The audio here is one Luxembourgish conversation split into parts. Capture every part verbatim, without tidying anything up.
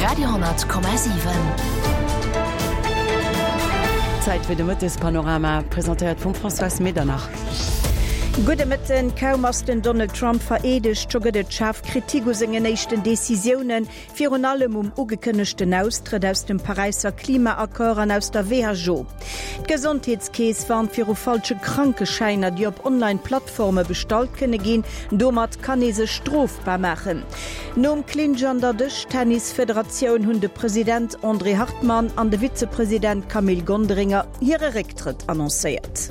Radiohonnertkomma sieben. Zeit für de Mittes Panorama präsentiert von François Medernach. Gute Mitten kaum ass den Donald Trump veredecht joget Schaf Kritiko segen nechten Decisionen fir an allem um ugekënnechten Austritt aus dem Pariser Klimaakkoren aus der W H O. Gesundheitskees waren fir o falsche Krankescheiner, die op Online-Plattforme bestalt kënne gin, domat kann e se strofbar machen. Nom Klinjander dech Tennisföderation hunn de Präsident André Hartmann an de Vizepräsident Camille Gondringer hire Rücktritt annoncéiert.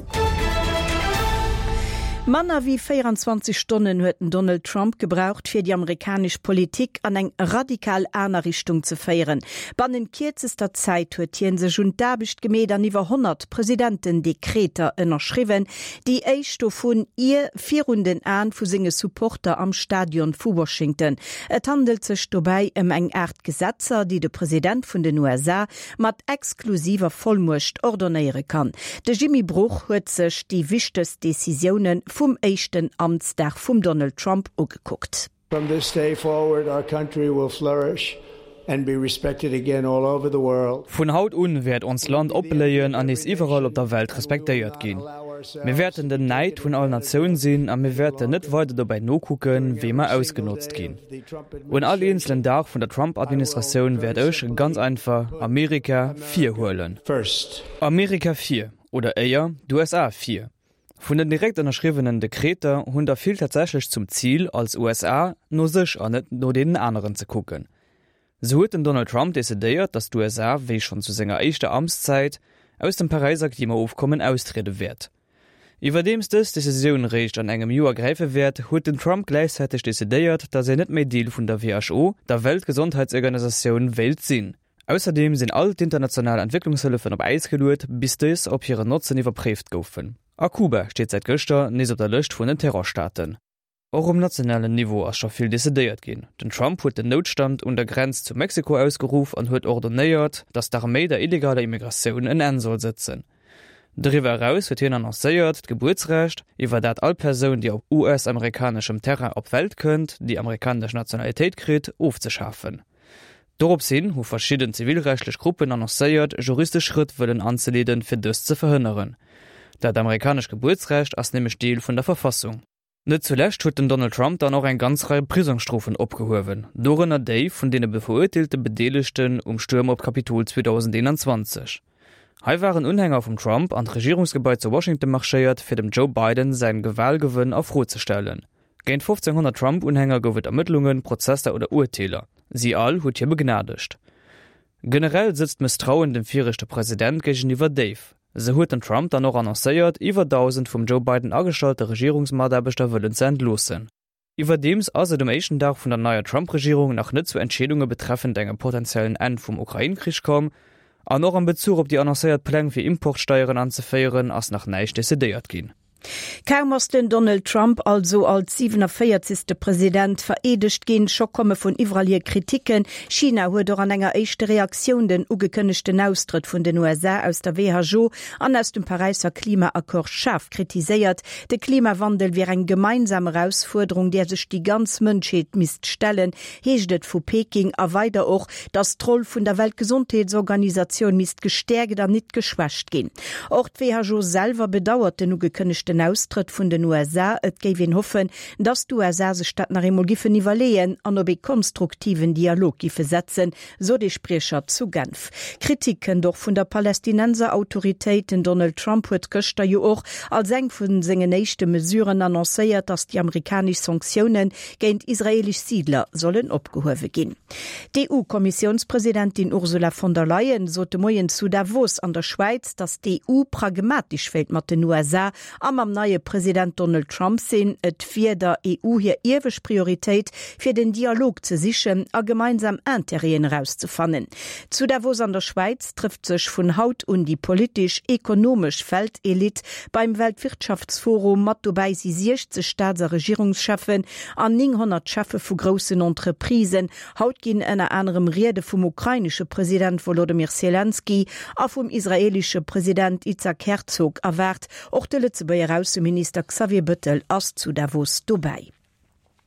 Manner wie vierundzwanzig Stunden hueten Donald Trump gebraucht fir die amerikasch Politik an eng radikal aner Richtung zu feieren. Bannen kirzester Zeit huet hien se hun dabicht gemet an iwwer hundert Präsidentendekrete ënnerschriwen, die eichsto vun ihr virunden an vu singe Supporter am Stadion vu Washington. Et handelt sech dobei em eng Art Gesetzer, die de Präsident vun den U S A mat exklusiver Vollmucht ordonnéiere kann. De Jimmy Bruch huet sech die wichtes Decisionen vom echten Amtsdag vom Donald Trump ugeguckt. From this day forward, our country will flourish and be respected again all over the world. Von Haut un wird uns Land opleiien an es überall op der Welt respektiert gehen. Wir werden den Neid von allen Nationen sehen, aber wir werden nicht weiter dabei no gucken, wie wir ausgenutzt gehen. Und alle einzelnen Tag von der Trump-Administration wird euch ganz einfach Amerika vier holen. First. Amerika vier oder eher U S A vier. Von den direkt unterschriebenen Dekrete hun er viel tatsächlich zum Ziel, als U S A nur sich an nicht nur den anderen zu gucken. So hat Donald Trump dezidiert, dass die U S A, wie schon zu seiner echten Amtszeit, aus dem Pariser Klimaaufkommen austreten wird. Überdem das Decisionrecht an engem Jahr greifen wird, hat Trump gleichzeitig dezidiert, dass er nicht mehr Deal von der W H O, der Weltgesundheitsorganisation, Welt sind. Außerdem sind alle internationale Entwicklungshilfen auf Eis gelegt, bis das auf ihre Nutzen überprüft goufen. A Kuba steht seit Göster nes op der Lëcht vun den Terrorstaaten. Auch um nationalen Niveau as schon viel desideiert gin. Den Trump huet den Notstand und der Grenz zu Mexiko ausgerufen und huet ordonnéiert, dass der Armee der illegale Immigration in en soll sitzen. Darüber heraus huet hin annoncéiert Geburtsrecht, iwwer dat all Person, die auf U S-amerikanischem Terrain op Welt könnt, die amerikanische Nationalität krit, aufzuschaffen. Dorop sinn hu verschieden zivilrechtlich Gruppen annoncéiert, juristisch Schritt willen anzuleden fir dës zu verhindern. Dat amerikasch Geburtsrecht ass nämlich Deel vun der Verfassung. Net zuletzt huet den Donald Trump dann auch ein ganz Reihe Prisungsstrophen opgehowen, Dorenner Day vun denen verurteilte Bedeligchten um Sturm op Kapitol zwanzig einundzwanzig. Hei waren Unhänger vom Trump an d Regierungsgebäude zu Washington marschéiert, fir dem Joe Biden seinen Gewahlgewinn auf Ruhe zu stellen. Geint fünfzehnhundert Trump-Unhänger gowet Ermittlungen, Prozesse oder Urteiler. Sie all huet hier begnadigt. Generell sitzt Misstrauen dem vierigchte Präsident gegenüber Dave. Se huet den Trump dann noch annoncéiert, iwwer tausend vum Joe Biden angestellte Regierungsmaderbeter wëllen ze entlosen. Iwerdems ass dem echten Dach vun der neuer Trump-Regierung nach net zu Entschädungen betreffend engem potenziellen End vum Ukraine-Krieg kom, an noch an Bezug op die annoncéiert Pläne fir Importsteuern anzufeieren ass nach neiich desideiert gin. Kaum ass den Donald Trump also als siebenundvierzigste Präsident veredigt gin scho komme vun iwralier Kritiken. China huet doch an enger eischchte Reaktion den ugekënnechten Austritt vun den U S A aus der W H O an aus dem Pariser Klimaakkord scharf kritiséiert. De Klimawandel wie eng gemeinsame Herausforderung, der sech die ganz Mënscheet misst stellen, heeschtet vu Peking a weiter och das Troll vun der Weltgesundheitsorganisation misst gestärkt an net geschwächt gin. Auch d W H O selber bedauert den ugekënnechten Austritt vun den U S A, et géif hoffen, dats d U S A se Stadt nach immer gife nivaléien an ob e konstruktiven Dialog gife setzen, so de Sprecher zu Genf. Kritiken doch vun der Palästinenser Autoritéiten Donald Trump huet Köchter jo och als eng vun senge nächte Mesuren annoncéiert, dass die amerikanisch Sanktionen géint israelisch Siedler sollen opgehowe gin. D E U-Kommissionspräsidentin Ursula von der Leyen sote moien zu Davos an der Schweiz, dass D E U pragmatisch fällt mat den U S A am am neue Präsident Donald Trump sinn et fir der E U hier ewech Priorität fir den Dialog ze sichen a gemeinsam Interien rauszufannen. Zu Davos an der Schweiz trifft sech vun Haut und die politisch-ökonomisch Weltelit beim Weltwirtschaftsforum mat dobei si sechzig Staats- a Regierungschefen an neunhundert Chefe vu grossen Entreprisen, haut gin ennner anderem Rede vum ukrainische Präsident Volodymyr Zelensky a vum israelische Präsident Itzhak Herzog erwart, och de Lützebauer Außenminister Xavier Bettel ass zu Davos dabei.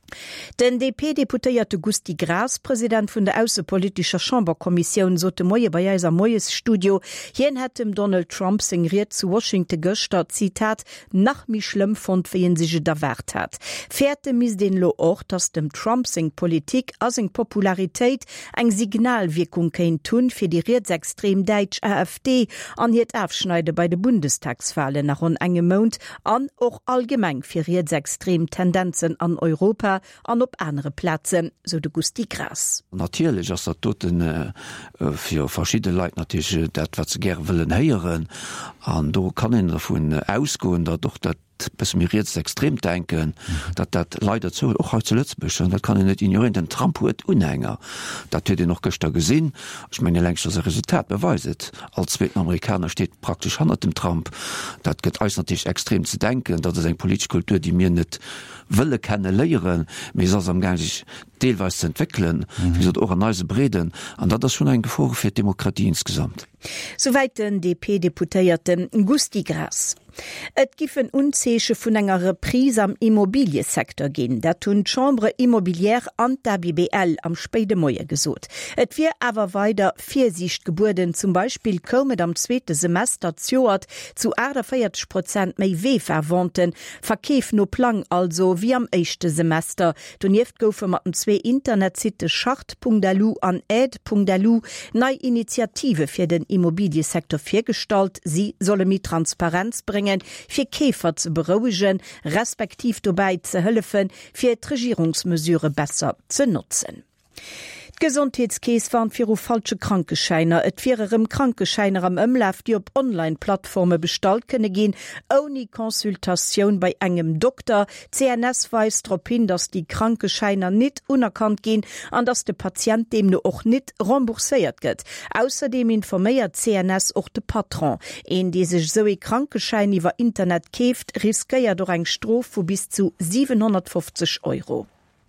Den D P-Deputéierte Gusti Gras, Präsident vun der Außenpolitischer Chamberkommission, sote Moie bei eiser Moies Studio, hien hat dem Donald Trump singriert zu Washington Göster, Zitat, nach mi schlimm fand, wie en sich da wert hat. Fährte mis den Lo auch, dass dem Trump sing Politik as eng Popularität eng Signalwirkung kein tun fir die rechtsextrem Deutsch A F D an het Aufschneide bei de Bundestagswahlen nach un engem Mond an och allgemeng fir rechtsextrem Tendenzen an Europa an op andere Plätze, so de Gusti Gras. Natürlich ass dat toten äh, fir verschiedene Leiit natürlich äh, dat wat ze ger willen heieren, an do kann en davon äh, ausgoen, dat doch dat bis mir jetzt extrem denken, mhm. dat dat leider zo och heute Lützbüch, dat kann net ignorieren, den Trump huet unhänger. Dat huet noch gester gesinn, ich meine längst das Resultat beweiset. Als zweiten Amerikaner steht praktisch hanner dem Trump. Dat geht äuß natürlich extrem zu denken, dat es eng politische Kultur, die mir net wille kennen leieren, mir sos am gang sich deelweis zu entwickeln, mhm. wie auch an neuse Breden, an dat das schon ein Gefahr für Demokratie insgesamt. Soweit den D P-Deputéierten Gusti Gras. Et giffen unzesche vun enger Reprise am Immobiliensektor gin, dat hunn Chambre immobilière an der B B L am Späde Moie gesot. Et wie awer weiter Viersicht Geburten zum Beispiel komet am zweite Semester zoert zu achtundsechzig Prozent méi weh verwandten, verkeef no Plan also wie am echte Semester. Du nieft goufe mat den zwe Internetsite schacht Punkt d l u an aid Punkt d l u nei Initiative fir den Immobiliensektor firstalt, sie solle mit Transparenz bringen, fir Käfer zu beruhigen, respektiv dabei zu helfen, fir Regierungsmesure besser zu nutzen. Gesundheitskäes waren fir falsche Krankescheiner, et virem Krankescheiner am Ömlaf, die op Online-Plattforme bestalt könne gehen, ohne Konsultation bei engem Doktor. C N S weist darauf hin, dass die Krankescheiner nicht unerkannt gehen, an dass der Patient dem nur auch nicht remboursiert wird. Außerdem informiert C N S auch der Patron. In die sich so ein Krankeschein über Internet käft, riskiert durch ein Strafe von bis zu siebenhundertfünfzig Euro.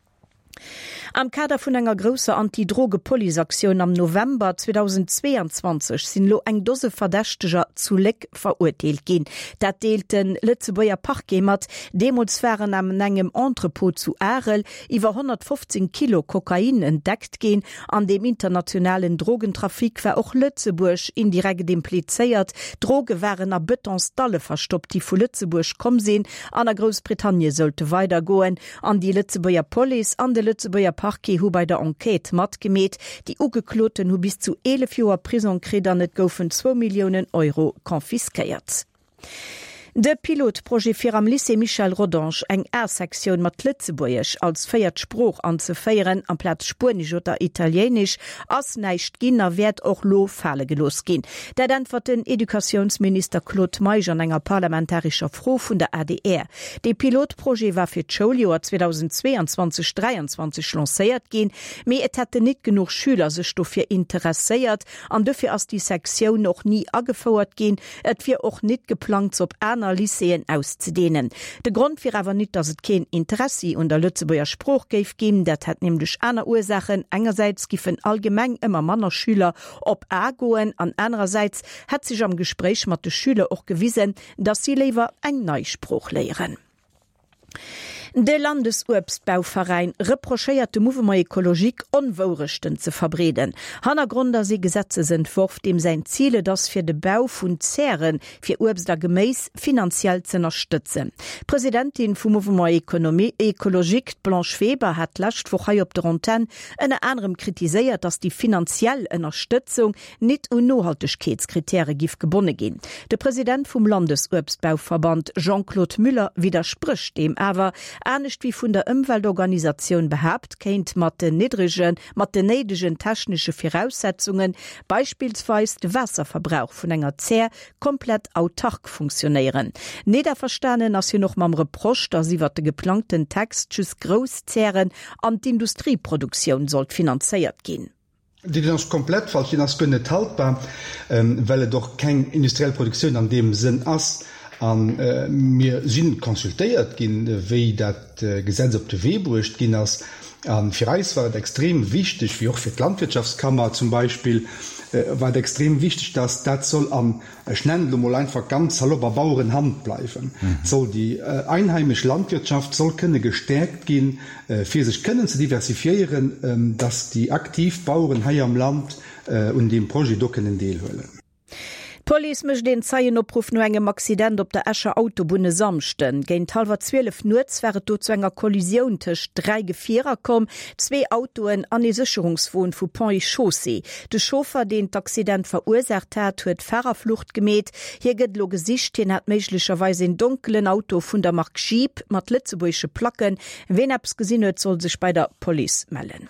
Am Kader vun enger grosser Antidrogepolisaktion am November zweitausendzweiundzwanzig sind lo eng Dose Verdächteger zu Leck verurteilt gin. Dat deelten Lützeburger Parkgemert, Demosphären am engem Entrepot zu Arel iwwer hundertfünfzehn Kilo Kokain entdeckt gin, an dem internationalen Drogentrafik war auch Lützeburg indirekt impliziert. Droge waren a Betonsdalle verstoppt, die vu Lützeburg kom sinn, an der Großbritannien sollte weitergoen, an die Lützeburger Police, an de Lützeburger Parke hu bei der Enquete mat gemet, die ugekloten hu bis zu elf Joer Prisonkredder net goufen zwei Millionen Euro konfiskeiert. De Pilotproje fir am Lycée Michel Rodange eng R-Sektion mat Lützeburgch als feiert Spruch anzufeieren am Platz Spanisch oder Italienisch ass neicht ginner werd och lo Fälle gelos gin. Dat antwort den Edukationsminister Claude Meijer an enger parlamentarischer Froh vun der A D R. De Pilotproje war fir d'Schuljoer zweitausendzweiundzwanzig dreiundzwanzig lancéiert gin, méi et hätte net genug Schüler sech do fir interesséiert, an dëfir ass die Sektion noch nie agefauert gin, et fir och net geplant op einer Lyceen auszudehnen. De Grund fir awer net, dass et kein Interesse und der Lützeburger Spruch geif geben, dat hat nämlich einer Ursachen. Engerseits giffen allgemeng immer Manner Schüler op Agoen, an andererseits hat sich am Gespräch mat de Schüler auch gewiesen, dass sie lewer eng Neuspruch lehren. De Landesurbsbauverein reprochéiert de Mouvement Ökologik onwourechten ze verbreden. Hannergronder se Gesetzesentwurf, dem sein Ziele das fir de Bau vun Zähren fir Urbsder gemäß finanziell ze unterstützen. Präsidentin vum Mouvement Ökonomie Ökologik Blanche Weber hat lascht vor op der Antenne ënne anderem kritiséiert, dass die finanziell Unterstützung net un Nohaltegkeitskriterie gif gebonne gin. Der Präsident vum Landesurbsbauverband Jean-Claude Müller widerspricht dem aber, Ähnlich wie vun der Umweltorganisation behabt, kennt mat den niedrigen, mathematische technische Voraussetzungen, beispielsweise de Wasserverbrauch vun enger Zehr komplett autark funktionieren. Neder verstanden as hier noch mam Reproch, dass sie wat de geplanten Text tschüss Großzehren an die Industrieproduktion sollt finanziert gehen. Die ist komplett falsch, das nicht haltbar, ähm, weil doch keine industrielle Produktion an dem Sinn ist. An äh, mir sinn konsultéiert gin, wéi dat äh, Gesetz op de Wee brucht gin ass an für Reis war extrem wichtig, wie auch für die Landwirtschaftskammer zum Beispiel, äh, war extrem wichtig, dass das soll an Schnendel einfach ganz salober Bauern Hand bleiben. Mhm. Soll die äh, einheimische Landwirtschaft soll können gestärkt gehen, äh, für sich können zu diversifizieren, äh, dass die Aktivbauern hier am Land äh, und dem Projekt docken in Deelhöhle. Police mech den Zeien opruf no engem Accident op der Äscher Autobune samchten. Géint halber zwölf Nuets wäret do zu enger Kollision tech drei Gefierer kom, zwee Autoen an e Sicherungswohn vu Pont Chaussee. De Schofer, den d'Accident verursacht hat, huet Fahrerflucht gemet. Hier gëtt lo Gesicht, den hat méiglecherweise en dunkelen Auto vun der Mark Jeep mat Litzebuesche Placken. Wen abs gesinnet soll sech bei der Police mellen.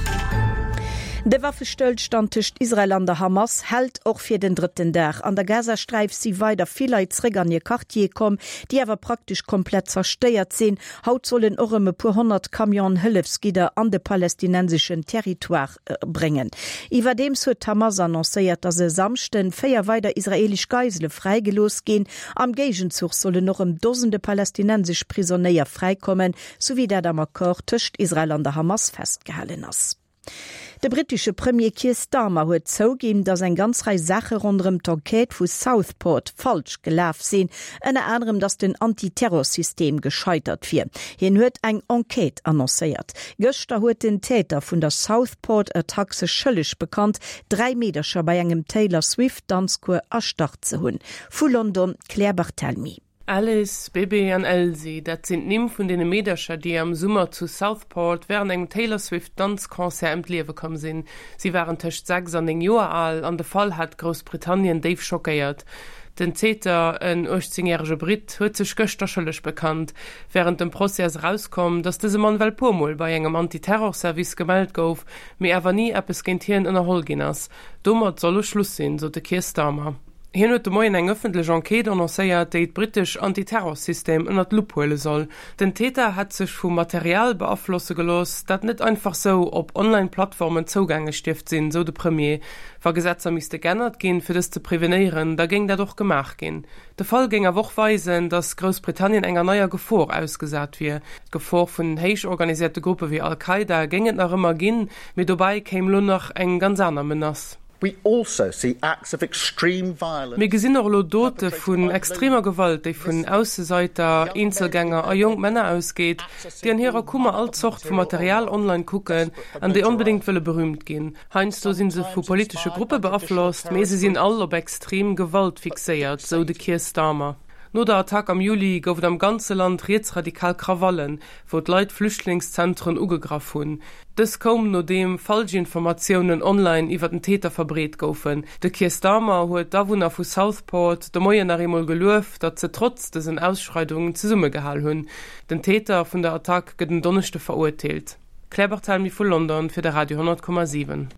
De Waffestillstand zwischen Israel an der Hamas hält auch für den dritten Tag. An der Gazastreif sie weiter vielleicht an ihr Quartier kommen, die aber praktisch komplett zerstört sind. Haut sollen auch ein paar hundert Kamion Hilfsgitter an den palästinensischen Territoire äh, bringen. Über dem hat Hamas annonciert, dass er samsten vier weiter israelische Geisel freigelost gehen. Am Gegenzug sollen noch um Dutzende palästinensische Prisonnier freikommen, sowie der am Akkord zwischen Israel an der Hamas festgehalten ist. Der britische Premier Keir Starmer huet zougegeben, dass ein ganz Reihe Sache rund um Torquet vu Southport falsch gelaf sinn, ënner anderem dass den Antiterrorsystem gescheitert wird. Hien huet eng Enquete annonciert. Göster huet den Täter vun der Southport Attaxe schëllech bekannt, drei Meterscher bei engem Taylor Swift Dancekur erstart ze hunn. Fu London Claire Barthelmy. Alice, Baby und Elsie, das sind nimm von den Mädchen, die am Sommer zu Southport während einem Taylor Swift Tanzkonzert im Leben gekommen sind. Sie waren zwischen sechs und zehn Jahre alt und der Fall hat Großbritannien Dave schockiert. Den Täter, ein achtzehnjähriger Brit, hat sich gösterschuldig bekannt, während dem Prozess rauskommt, dass dieser Mann wel pomol bei einem Antiterrorservice gemeldet gouf, mir aber nie etwas gegen ihn in der Holginas. Damit soll Schluss sein, so der Keir Starmer. Hier huet de Moien eng öffentliche Enquete annoncéiert, déi d britisch Antiterrorsystem ënner d Lupp hole soll. Den Täter hat sech vum Material beaflosse gelos, dat net einfach so op Online-Plattformen Zugänge stift sinn, so de Premier. War Gesetzer miste geändert gin, fir das ze prevenieren, da ging der doch gemach gin. De Fall ging a woch weisen, dass Großbritannien enger neuer Gefor ausgesat wie. Gefor vun heich organisierte Gruppe wie Al-Qaida ginget nach immer gin, mit dobei käm lo noch eng ganz aner Menace. We also see acts of extreme violence. Wir gesehen auch Dote von extremer Gewalt, die von Außenseiter, Einzelgänger und jungen Männer ausgeht, die an ihrer Kummer als Sort von Material online gucken, an die unbedingt wollen berühmt gehen. Heinz, so sind sie von politischer Gruppe beeinflusst, aber sie sind alle auf extrem Gewalt fixiert, so der Keir Starmer. No der Attack am Juli gouf am ganze Land rechtsradikal Krawallen, wo d Leiit Flüchtlingszentren ugegraf hun. Das kom no dem falsche Informationen online iwwer den Täter verbret goufen. De Keir Starmer huet Dawunner vu Southport de Moier nach emol geluf, dat ze trotz dessen Ausschreitungen ze Summe gehall hunn. Den Täter vun der Attack gët den Donnerchte verurteilt. Claire Barthelmy vu London fir der Radio hundert Komma sieben.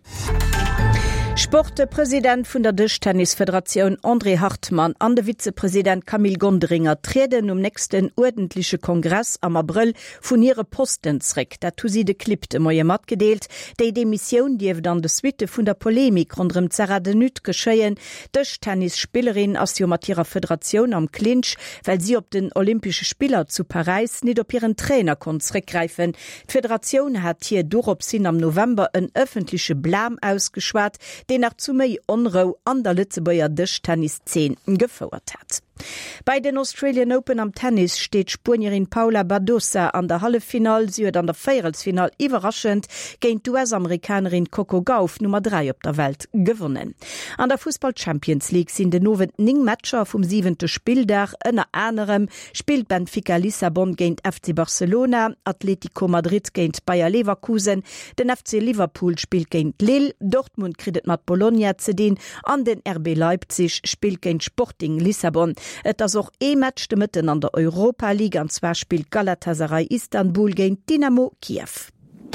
Sportpräsident vun der Tischtennisföderation André Hartmann an der Vizepräsident Camille Gondringer treten um nächsten ordentliche Kongress am April vun ihre Postensreck. Dazu sie de Clip de Moie mat gedeelt, déi de Mission diewe dann de Suite vun der Polemik rund dem Zerradenut geschéien, Tischtennisspielerin as jo mat ihrer Föderation am Clinch, weil sie op den Olympische Spieler zu Paris nicht op ihren Trainer kon zurückgreifen. Die Föderation hat hier durop sinn am November een öffentliche Blam ausgeschwart, den nach zu méi Onro an der Lützebauer Tischtennisszene gefordert hat. Bei den Australian Open am Tennis steht Spanierin Paula Badosa an der Hallefinal, sie hat an der Viertelfinal überraschend gegen die U S-Amerikanerin Coco Gauff Nummer drei auf der Welt gewonnen. An der Fußball Champions League sind die nowen ning Matcher vom siebenten Spieldach, unter anderem spielt Benfica Lissabon gegen F C Barcelona, Atletico Madrid gegen Bayer Leverkusen, den F C Liverpool spielt gegen Lille, Dortmund kriegt mit Bologna zu den, an den R B Leipzig spielt gegen Sporting Lissabon. Et as auch e-Match de Mitten an der Europa League, an zwar spielt Galatasaray Istanbul gegen Dynamo Kiew.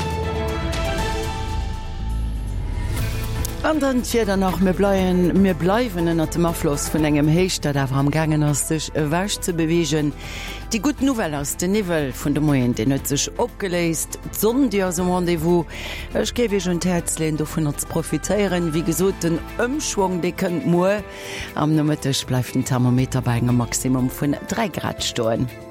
Und dann fir nach mir bleiwen mir bleiwen ënner dem Afflos vun engem Heichter, der am gangen ass sech wäsch ze bewegen. Die gut Novelle aus den Nivel vun de Moien den net sech opgeleist, Sonn Di as Rendevous. Ech gewe hun Herzlen do vun ze profitéieren, wie gesot den ëmschwung de kënnt Mo am Nomëttech bleif den Thermometer bei engem Maximum vun drei Grad stoen.